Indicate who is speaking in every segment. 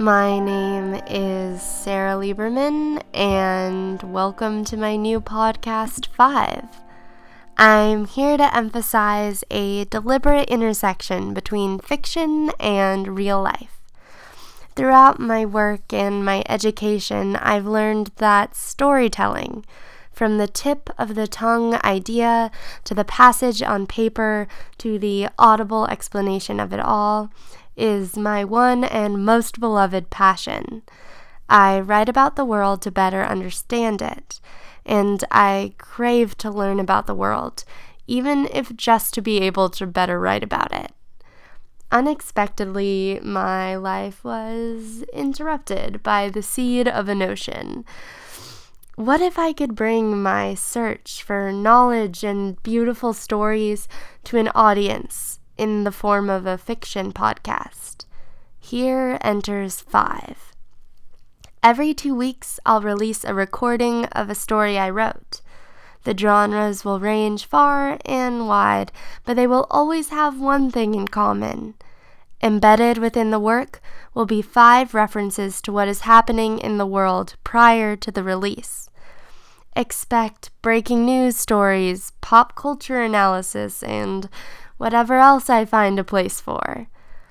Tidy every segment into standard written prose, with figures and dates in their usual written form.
Speaker 1: My name is Sarah Lieberman, and welcome to my new podcast, 5. I'm here to emphasize a deliberate intersection between fiction and real life. Throughout my work and my education, I've learned that storytelling, from the tip of the tongue idea to the passage on paper to the audible explanation of it all, is my one and most beloved passion. I write about the world to better understand it, and I crave to learn about the world, even if just to be able to better write about it. Unexpectedly, my life was interrupted by the seed of a notion. What if I could bring my search for knowledge and beautiful stories to an audience in the form of a fiction podcast? Here enters 5. Every 2 weeks, I'll release a recording of a story I wrote. The genres will range far and wide, but they will always have one thing in common. Embedded within the work will be 5 references to what is happening in the world prior to the release. Expect breaking news stories, pop culture analysis, and whatever else I find a place for.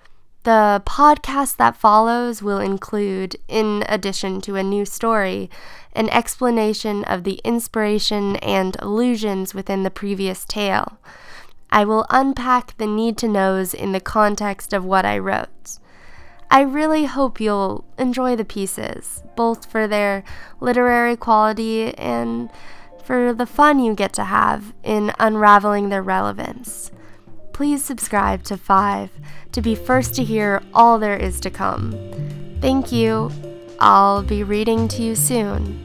Speaker 1: The podcast that follows will include, in addition to a new story, an explanation of the inspiration and allusions within the previous tale. I will unpack the need-to-knows in the context of what I wrote. I really hope you'll enjoy the pieces, both for their literary quality and for the fun you get to have in unraveling their relevance. Please subscribe to 5 to be first to hear all there is to come. Thank you. I'll be reading to you soon.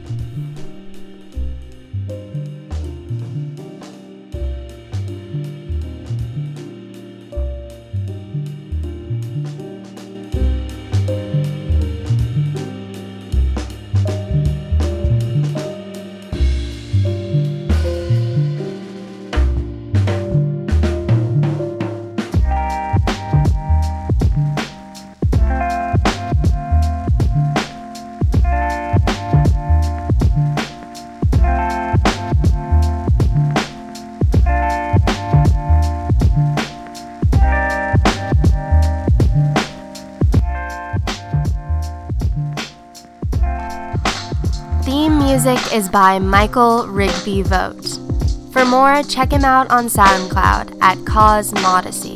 Speaker 1: Theme music is by Michael Rigby Vogt. For more, check him out on SoundCloud at Cause Modesty.